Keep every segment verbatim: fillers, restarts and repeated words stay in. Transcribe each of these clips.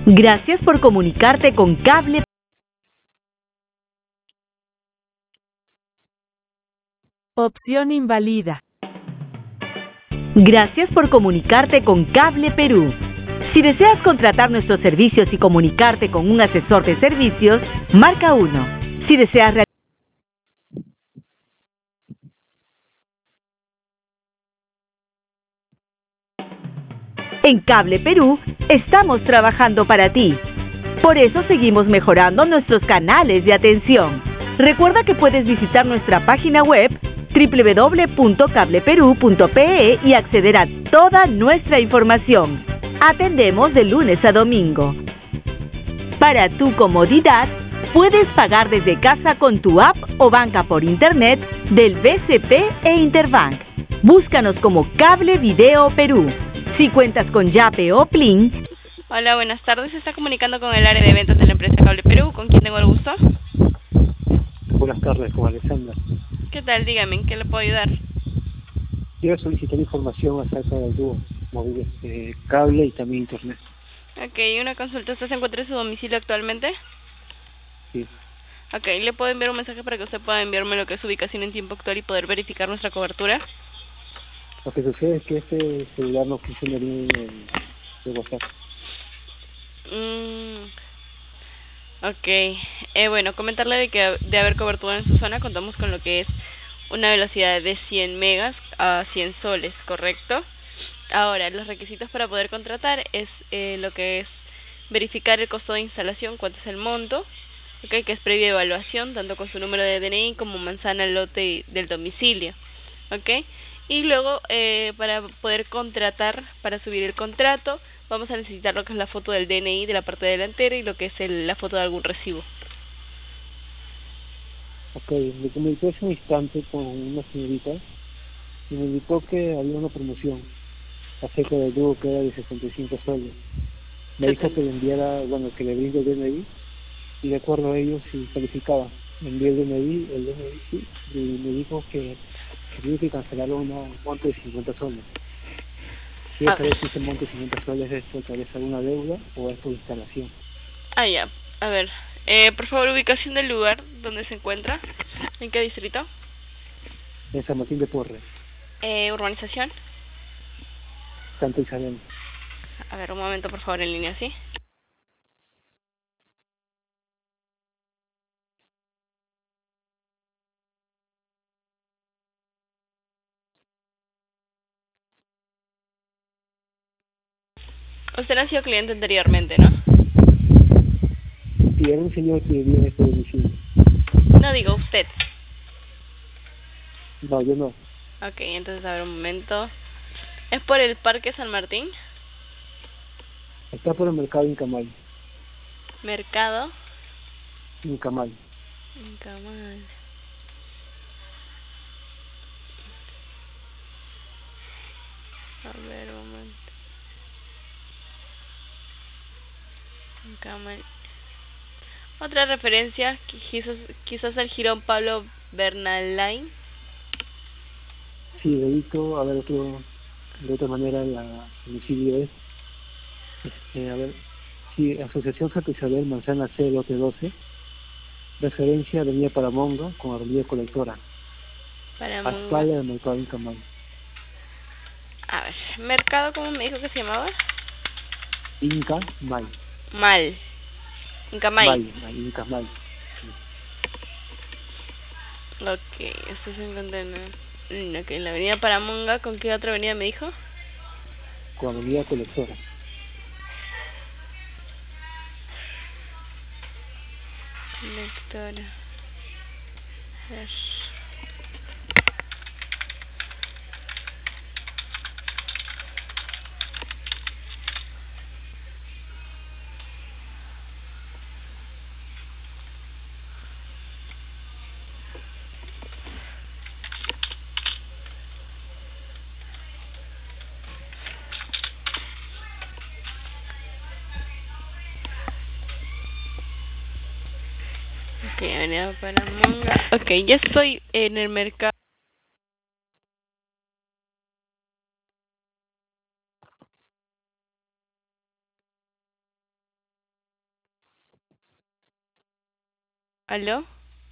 Gracias por comunicarte con Cable. Opción invalida. Gracias por comunicarte con Cable Perú. Si deseas contratar nuestros servicios y comunicarte con un asesor de servicios, marca uno. Si deseas realizar En Cable Perú, estamos trabajando para ti. Por eso seguimos mejorando nuestros canales de atención. Recuerda que puedes visitar nuestra página web doble u doble u doble u punto cable perú punto pe e y acceder a toda nuestra información. Atendemos de lunes a domingo. Para tu comodidad, puedes pagar desde casa con tu app o banca por internet del B C P e Interbank. Búscanos como Cable Video Perú. Si cuentas con Yape o Plin. Hola, buenas tardes. Se está comunicando con el área de ventas de la empresa Cable Perú. ¿Con quién tengo el gusto? Buenas tardes, con Alexandra. ¿Qué tal? Dígame, ¿en qué le puedo ayudar? Quiero solicitar información acerca del dúo móvil, eh, cable y también internet. Ok, una consulta. ¿Usted se encuentra en su domicilio actualmente? Sí. Ok, ¿le puedo enviar un mensaje para que usted pueda enviarme lo que es su ubicación en tiempo actual y poder verificar nuestra cobertura? Lo que sucede es que este celular no funciona bien en el WhatsApp. Mm, ok, eh, bueno, comentarle de que de haber cobertura en su zona contamos con lo que es una velocidad de cien megas a cien soles, ¿correcto? Ahora, los requisitos para poder contratar es eh, lo que es verificar el costo de instalación, cuánto es el monto, okay, que es previa evaluación, tanto con su número de D N I como manzana, lote del domicilio, ¿ok? Y luego, eh, para poder contratar, para subir el contrato, vamos a necesitar lo que es la foto del D N I de la parte delantera y lo que es el, la foto de algún recibo. Ok, me comuniqué hace un instante con una señorita y me indicó que había una promoción acerca del dúo que era de sesenta y cinco soles. Me dijo que le enviara, bueno, que le brinde el D N I y de acuerdo a ello si calificaba. Me envié el D N I, el D N I sí, y me dijo que, que tenía que cancelar un monto de cincuenta soles. Quiero saber si ese monto de cincuenta soles es por tal vez alguna deuda o es por instalación. Ah, ya. A ver, eh, por favor, ubicación del lugar donde se encuentra. ¿En qué distrito? En San Martín de Porres, Eh, urbanización. Santa Isabel. A ver, un momento, por favor, en línea, ¿sí? Usted ha sido cliente anteriormente, ¿no? Sí, era un señor que vivía en este domicilio. No digo usted. No, yo no. Ok, entonces, a ver, un momento. ¿Es por el Parque San Martín? Está por el mercado Incamal. Mercado. Incamal. Incamal. A ver, un momento. Incamal. Otra referencia, quizás, quizás el jirón Pablo Bernalain. Sí, dedito, a ver, otro, de otra manera, la domicilio es, este, a ver, sí, Asociación Santa Isabel Manzana C, lote doce, referencia Avenida Paramonga con Avenida Colectora, Para a espalda del mercado Incamal. A ver, mercado, ¿cómo me dijo que se llamaba? Incamal. Mal. Incamay. Mal, Incamal. Ok, esto se encuentra en, ok, en la avenida Paramonga. ¿Con qué otra avenida me dijo? Con Avenida Colectora. Lectora. A ver. Ok, avenida Paramonga. Ok, ya estoy en el mercado. ¿Aló?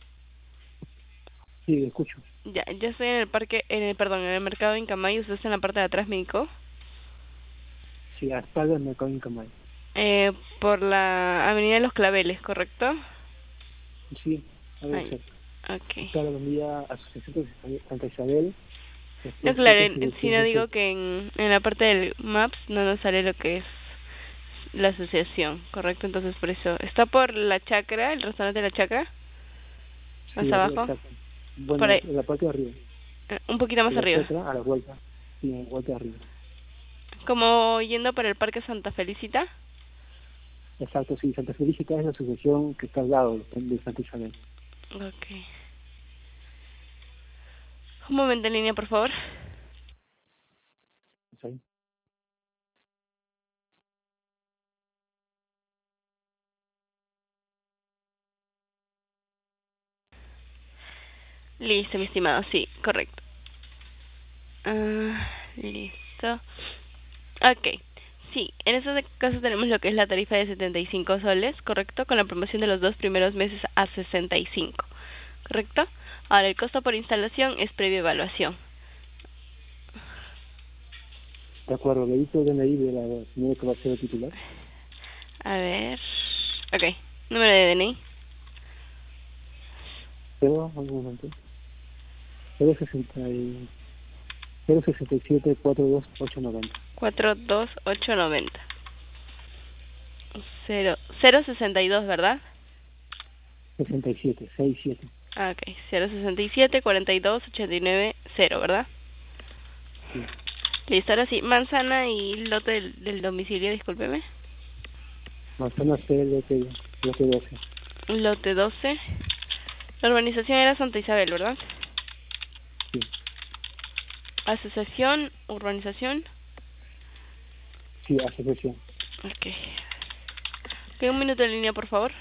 Sí, escucho. Ya, ya estoy en el parque, en el, perdón, en el mercado Incamay, usted está en la parte de atrás, me indicó. Sí, hasta el mercado Incamay. Eh, por la Avenida de los Claveles, ¿correcto? Sí, algo Ay, cerca. okay. Está la avenida Asociación de Santa Isabel, No, después claro, cerca en- si de no no sé. digo que en, en la parte del Maps no nos sale lo que es la asociación, ¿correcto? Entonces por eso, ¿está por la Chacra, el restaurante de la Chacra? Sí, Más abajo, exacto. por Bueno, ahí, en la parte de arriba. eh, un poquito más De la arriba, chacra a la vuelta. Sí, en la vuelta de arriba. como yendo para el Parque Santa Felicita. Exacto, sí. Santa Felicita es la asociación que está al lado de Santa Isabel. Okay. Un momento en línea, por favor. ¿Sí? Listo, mi estimado, sí, correcto. Ah, listo. Ok, sí, en este caso tenemos lo que es la tarifa de setenta y cinco soles, ¿correcto? Con la promoción de los dos primeros meses a sesenta y cinco, ¿correcto? Ahora, el costo por instalación es previa evaluación. De acuerdo, le dice el D N I de la señora que va a ser el titular. A ver... Ok, número de D N I. Pero, un momento. cero sesenta y cero sesenta y siete cuarenta y dos ochocientos noventa. cuatro dos ocho nueve cero cero sesenta y dos, ¿verdad? sesenta y siete, sesenta y siete. Ah, ok, cero sesenta y siete cuarenta y dos ochenta y nueve cero, ¿verdad? Sí. Listo, ahora sí, manzana y lote del, del domicilio, discúlpeme. Manzana C, lote, lote doce. Lote doce. La urbanización era Santa Isabel, ¿verdad? Sí. Asociación, urbanización. Sí, asociación. Ok. Ok, un minuto en línea, por favor.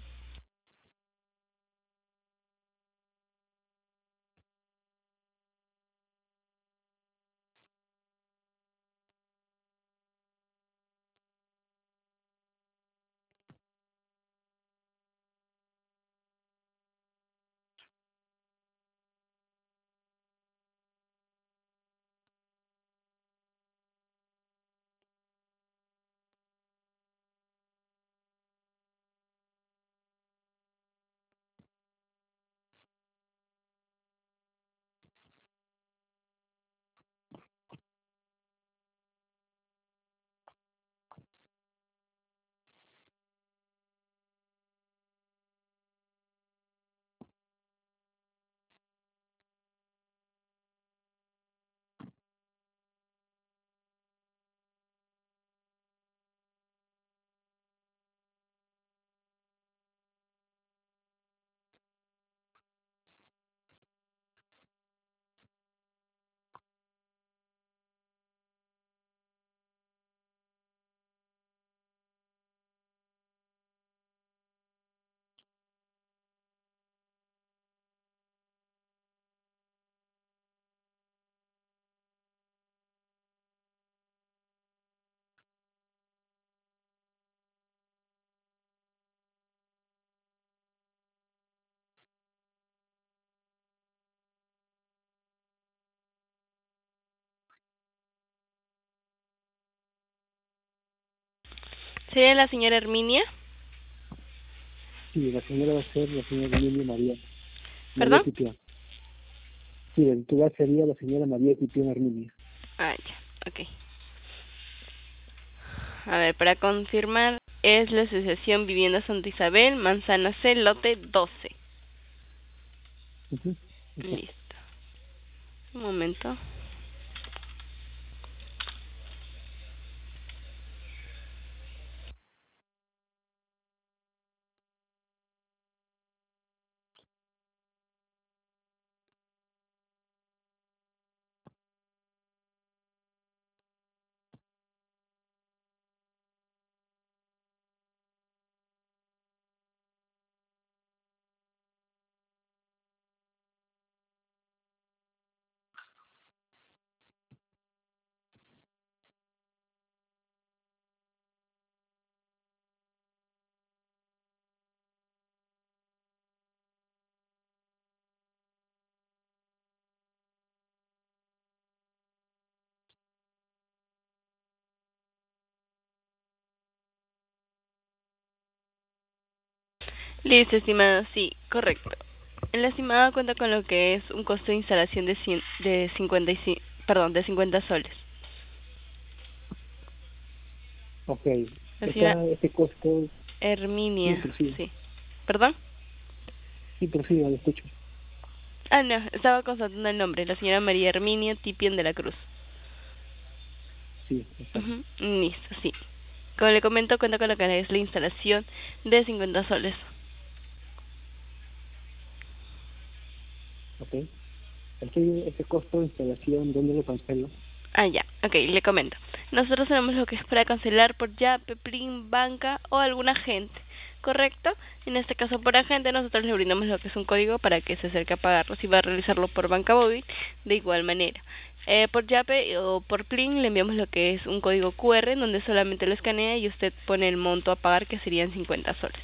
¿Sería la señora Herminia? Sí, la señora va a ser la señora Emilio María. María ¿Perdón? Tipián. Sí, el titular sería la señora María Tipián Arminia. Ah, ya, ok. A ver, para confirmar, es la Asociación Vivienda Santa Isabel, Manzana C, lote doce. Uh-huh. Exacto. Listo. Un momento. Listo, estimado, sí, correcto. El estimado cuenta con lo que es un costo de instalación de cien, de cincuenta y cinco, perdón, de cincuenta soles. Ok. La señora Esta, este costo... Sí, Herminia, prosiga. sí. ¿Perdón? Sí, prosiga, lo escucho. Ah, no, estaba constatando el nombre, la señora María Herminia Tipien de la Cruz. Sí, exacto. Ujú, listo, sí. Como le comento, cuenta con lo que es la instalación de cincuenta soles. Ok. Este, este costo de instalación, ¿dónde lo cancelo? Ah, ya, ok, le comento. Nosotros tenemos lo que es para cancelar por Yape, Plin, Banca o algún agente, ¿correcto? En este caso por agente nosotros le brindamos lo que es un código para que se acerque a pagarlo. Si va a realizarlo por banca móvil, de igual manera. Eh, por Yape o por Plin le enviamos lo que es un código Q R en donde solamente lo escanea y usted pone el monto a pagar, que serían cincuenta soles.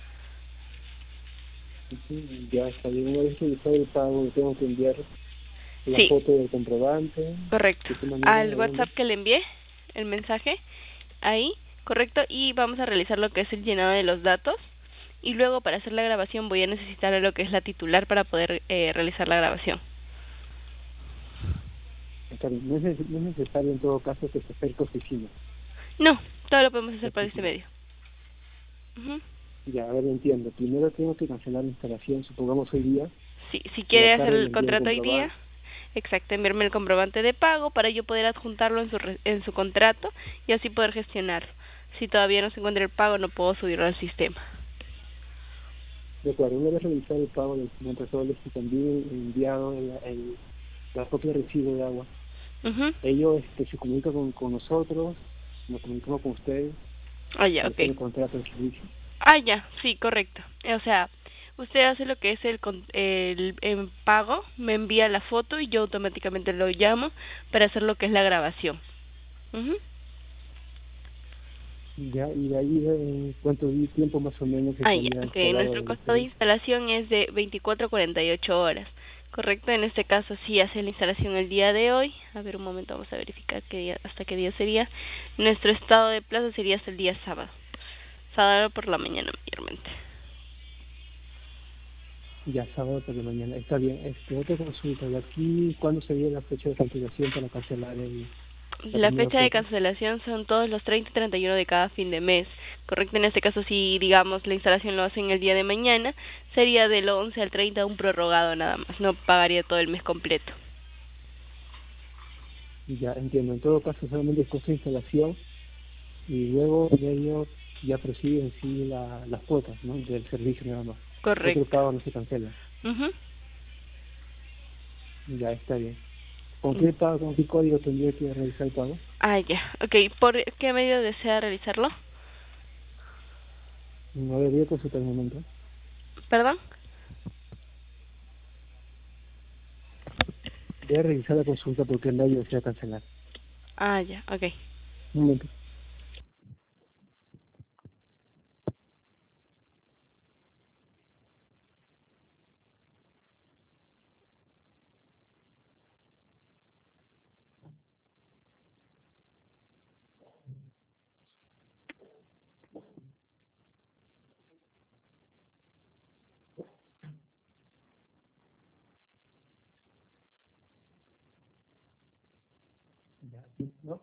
Ujú, ya está bien. Una vez realizado el pago, le tengo que enviar la Sí, foto del comprobante. correcto. ¿De qué manera? ¿A Al dónde? WhatsApp que le envié, el mensaje, ahí, correcto, y vamos a realizar lo que es el llenado de los datos. Y luego para hacer la grabación voy a necesitar a lo que es la titular para poder eh, realizar la grabación. Está bien. No es, neces- no es necesario en todo caso que se acerque a oficina. No, todo lo podemos hacer por este Oficina. medio. Ujú. Ya, a ver, entiendo. Primero tengo que cancelar la instalación, supongamos hoy día. Sí, si En la quiere hacer tarde le el envío el contrato hoy día, comprobante. exacto, enviarme el comprobante de pago para yo poder adjuntarlo en su re- en su contrato y así poder gestionarlo. Si todavía no se encuentra el pago, no puedo subirlo al sistema. De acuerdo, una vez realizado el pago de los cincuenta soles y también enviado el, el, la copia de recibo de agua, Mhm. ellos este, se comunican con, con nosotros, nos comunicamos con ustedes, Ah, ya, para hacer ok. el contrato de servicio. Ah, ya, sí, correcto. O sea, usted hace lo que es el, con- el, el pago, me envía la foto y yo automáticamente lo llamo para hacer lo que es la grabación. Ujú. Ya, y de ahí, eh, ¿cuánto di- tiempo más o menos Ah, ya, estaría ok. instalado Nuestro el costo de servicio? instalación es de veinticuatro a cuarenta y ocho horas. Correcto, en este caso sí hace la instalación el día de hoy. A ver, un momento, vamos a verificar qué día, hasta qué día sería. Nuestro estado de plazo sería hasta el día sábado. Sábado por la mañana mayormente. Ya, sábado por la mañana. Está bien. Este, otra consulta. ¿De aquí cuándo sería la fecha de cancelación para cancelar el, la La primera fecha de cuota? cancelación son todos los treinta y treinta y uno de cada fin de mes. Correcto, en este caso si digamos la instalación lo hacen el día de mañana, sería del once al treinta un prorrogado nada más, no pagaría todo el mes completo. Ya, entiendo. En todo caso, solamente el costo de instalación y luego de ello ya prosigue en sí la, las cuotas, ¿no? Del servicio nada más. Otro Correcto. pago no se cancela. Mhm. Ya, está bien. ¿Con qué pago, con qué código tendría que realizar el pago? Ah, ya. Okay, ¿por qué medio desea realizarlo? No debería consultar un momento. ¿Perdón? Voy a revisar la consulta porque nadie desea cancelar. Ah, ya, okay. Un momento. Ya, sí, ¿no?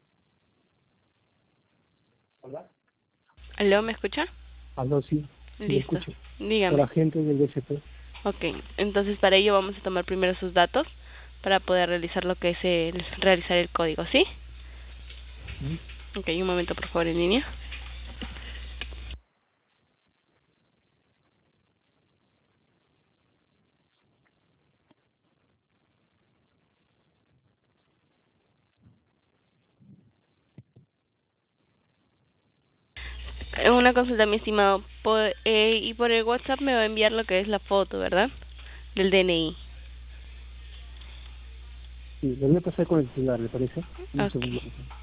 ¿Hola? ¿Aló, me escucha? Aló, sí. Sí, lo Listo. escucho. Por Dígame. agente del B C P. Okay, entonces para ello vamos a tomar primero sus datos para poder realizar lo que es el realizar el código, ¿sí? ¿Mm? Okay, un momento por favor en línea. Eh, Una consulta, mi estimado. Por, eh, y por el WhatsApp me va a enviar lo que es la foto, ¿verdad? Del D N I. Sí, le voy a pasar con el titular, ¿le parece? Un segundo. Okay. por favor.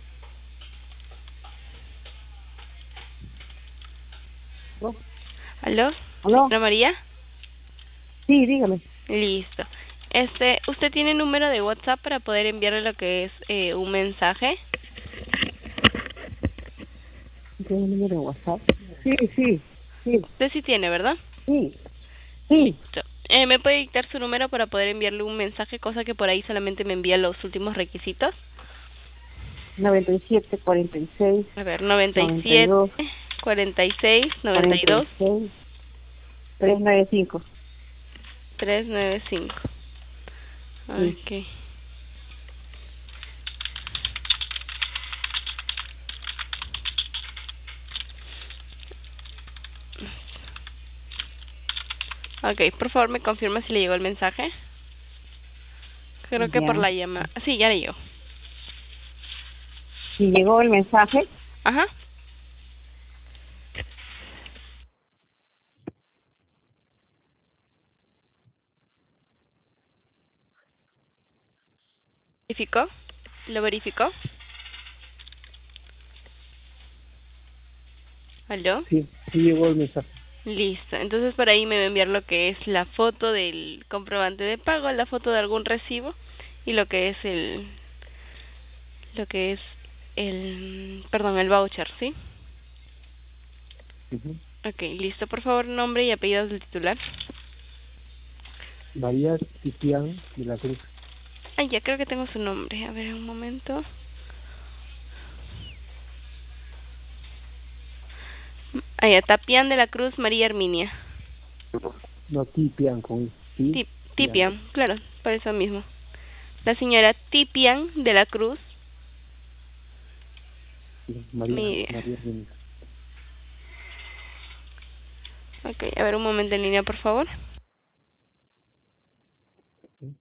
¿No? ¿Aló? ¿Aló? ¿Señora María? Sí, dígame. Listo. Este, ¿usted tiene número de WhatsApp para poder enviarle lo que es eh, un mensaje? ¿Tiene un número de WhatsApp? Sí, sí. Sí, Usted sí tiene, ¿verdad? sí, sí. Listo. Eh, ¿Me puede dictar su número para poder enviarle un mensaje, cosa que por ahí solamente me envía los últimos requisitos? noventa y siete, cuarenta y seis, A ver, noventa y noventa y siete, dos, cuarenta y seis, noventa y cuarenta y dos, seis, trescientos noventa y cinco. trescientos noventa y cinco. Sí. Ok. Ok, por favor me confirma si le llegó el mensaje. Creo que por Ya. la llamada. Sí, ya le llegó. Si llegó el mensaje, Ajá. ¿Verificó? ¿Lo verificó? ¿Aló? Sí, sí llegó el mensaje. Listo. Entonces por ahí me va a enviar lo que es la foto del comprobante de pago, la foto de algún recibo y lo que es el lo que es el perdón, el voucher, ¿sí? Ujú. Ok, listo. Por favor, nombre y apellidos del titular. María Tizián de la Cruz. Ay, ya creo que tengo su nombre. A ver, un momento. Ah, ya, Tapián de la Cruz María Herminia. No, Tizián con I. Tip, Tizián. Tipian, claro, por eso mismo. La señora Tipian de la Cruz. Sí, María, Mi... María Jiménez. Ok, a ver, un momento en línea, por favor. Sí.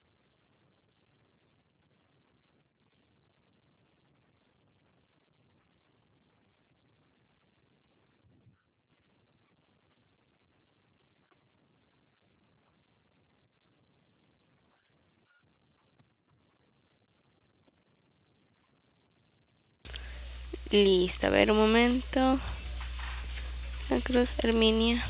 Listo, a ver, un momento. La Cruz Herminia.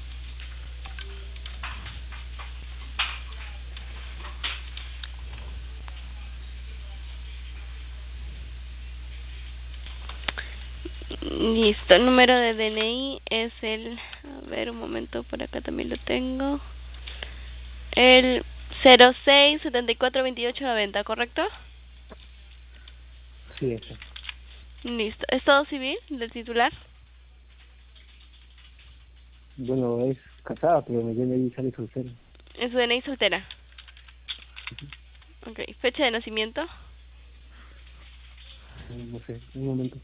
Listo, el número de D N I es el... A ver, un momento, por acá también lo tengo. El cero seis setenta y cuatro veintiocho noventa, ¿correcto? Sí, esa. Listo. ¿Estado civil del titular? Bueno, es casada, pero me viene ahí sale soltero. ¿En su D N I soltera? Ok. ¿Fecha de nacimiento? No, no sé, un momento.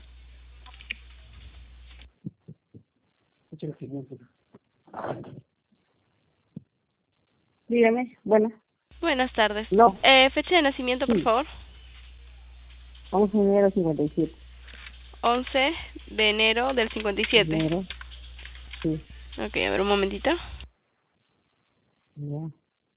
Fecha de nacimiento. dígame, bueno, Buenas tardes. no, Eh, fecha de nacimiento, por sí, favor. once de enero cincuenta y siete. once de enero del cincuenta y siete. Enero, sí, Ok, a ver un momentito. ya.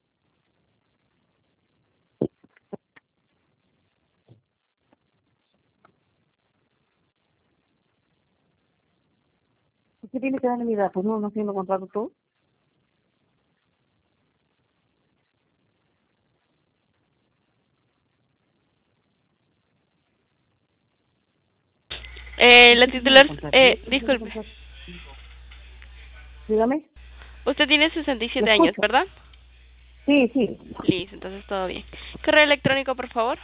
¿Qué tiene que darle mi edad? Pues no, no haciendo contrato tú. Eh, la ¿Qué tiene que titular, contrato? eh, ¿Qué tiene que disculpe. contrato? Dígame, Usted tiene sesenta y lo siete años, escucho. ¿verdad? Sí, sí. Listo, entonces todo bien. Correo electrónico, por favor.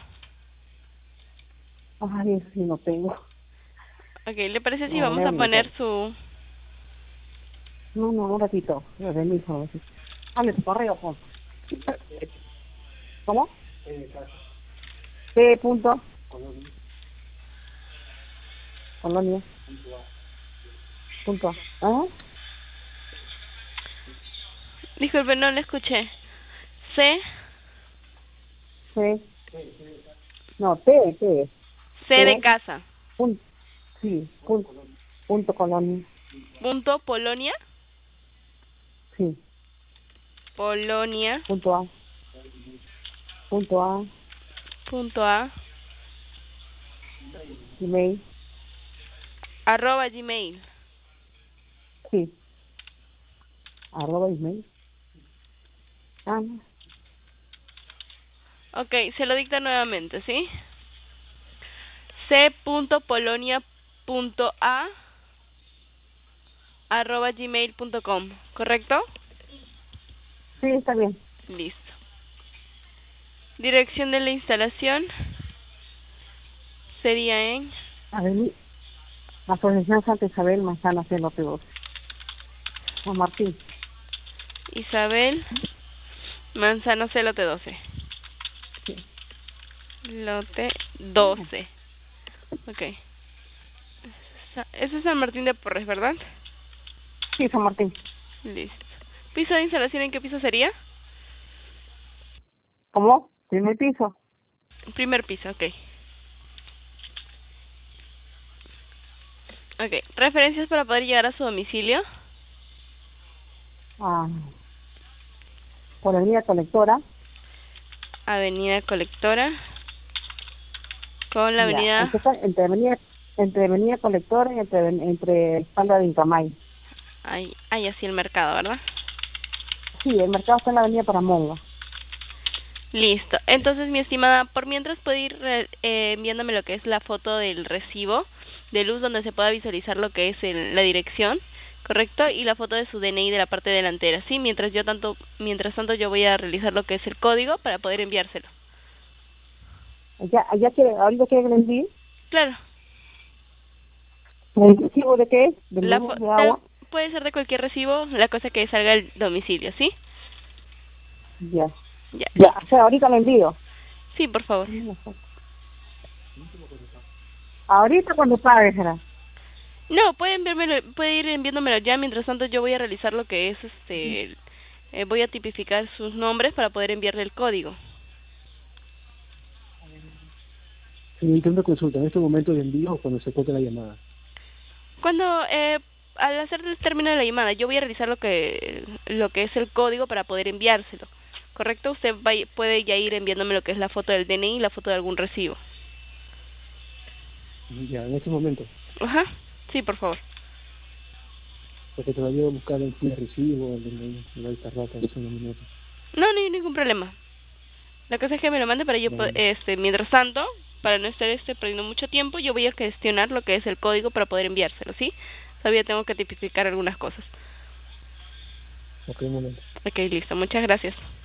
Ay, eso sí no tengo. Ok, ¿le parece si No, vamos a léame poner mejor. su... No, no, un ratito. De mi hijo. Hable tu correo, Juan. ¿Cómo? P. Punto. Colonia. Punto. ¿Ah? Disculpe, no le escuché. C, C. No, T, T. C de T. casa. Punto. Sí. Punto. Punto colonia. Punto Polonia. Sí. Polonia. Punto A. Punto A. Punto A. Email. Arroba Gmail. Sí. Arroba email. Ah, no. Ok, se lo dicta nuevamente, ¿sí? C. Polonia. A arroba gmail punto com, ¿correcto? Sí, está bien. Listo. Dirección de la instalación sería en Avenida Asociación Santa Isabel, Manzana C, lote doce. San Martín. Isabel, Manzano C, lote doce. Sí. Lote doce. Ok. Ese es San Martín de Porres, ¿verdad? Sí, San Martín. Listo. ¿Piso de instalación en qué piso sería? ¿Cómo? Primer piso. Primer piso, ok. Ok. ¿Referencias para poder llegar a su domicilio? Ah, por Avenida Colectora. Avenida Colectora. Con la Ya, avenida... entre, entre Avenida entre Avenida Colectora y entre, entre Espalda de Incamay. Ahí, ahí así el mercado, ¿verdad? Sí, el mercado está en la Avenida Paramonga. Listo. Entonces, mi estimada, por mientras puede ir eh, enviándome lo que es la foto del recibo de luz donde se pueda visualizar lo que es el, la dirección, ¿correcto? Y la foto de su D N I de la parte delantera, ¿sí? Mientras yo tanto, mientras tanto yo voy a realizar lo que es el código para poder enviárselo. ¿Ya, ya quiere, ahorita quiere que le envíe? Claro. ¿El recibo de qué es? ¿De La luz, fo de agua? puede ser de cualquier recibo, la cosa que salga al domicilio, ¿sí? Ya. Ya. Ya, o sea, ahorita lo envío. Sí, por favor. Ahorita cuando pague, será. No, puede enviármelo, puede ir enviándomelo ya, mientras tanto yo voy a realizar lo que es este eh, voy a tipificar sus nombres para poder enviarle el código. Señorita, una consulta. ¿En este momento de envío o cuando se corte la llamada? Cuando eh, al hacer el término de la llamada, yo voy a realizar lo que lo que es el código para poder enviárselo. ¿Correcto? Usted va, puede ya ir enviándome lo que es la foto del D N I y la foto de algún recibo. Ya, en este momento. Ajá. Sí, por favor. Porque todavía voy a buscar el primer recibo, el de la alta rata, eso no me nota. No, no hay ningún problema. La cosa es que me lo mande para yo, Bueno. este, mientras tanto, para no estar este perdiendo mucho tiempo, yo voy a gestionar lo que es el código para poder enviárselo, ¿sí? Todavía tengo que tipificar algunas cosas. Ok, un momento. Ok, listo. Muchas gracias.